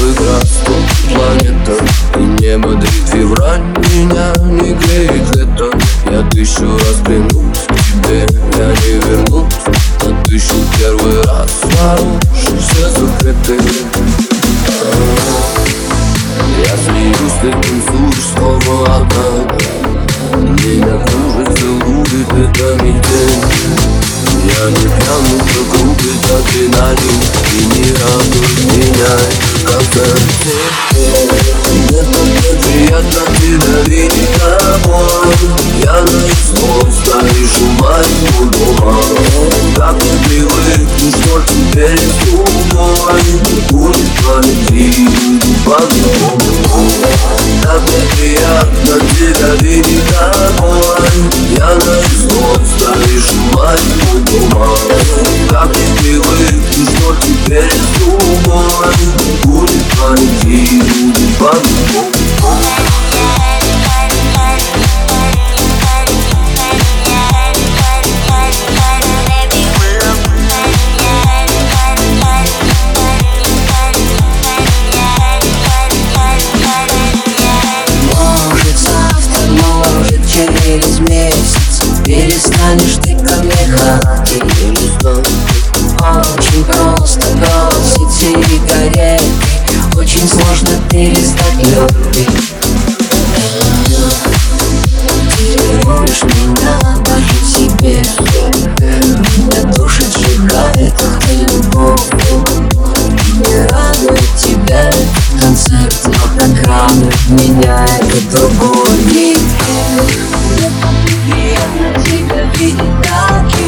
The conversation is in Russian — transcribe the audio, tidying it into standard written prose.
игра, 100 планета и не бодрит февраль. Меня не греет лето. Я 1000 раз клянусь, к тебе я не вернусь. На 1001 раз нарушишь все закрыты. Я смеюсь, ты танцуешь снова одна. Меня кружит, целует эта метель. Я не пьяный, но крутит адреналин. И не радует меня концерт. Мне так приятно тебя видеть домой. Я наизусть стоишь у моего дома. Как не привыкну, что теперь с тобой будет полететь по-другому. Так мне приятно тебя видеть домой. Я наизусть стоишь у моего дома. Как не привыкну, что теперь с тобой будет полететь по-другому. Через месяц перестанешь ты ко мне ходить. Очень просто бросить сигареты, очень сложно перестать любить. Ты любишь меня даже себе. Меня душит, сжигает эта любовь. Не радует тебя концерт, но так радует меня это другой. Приятно тебя видеть так.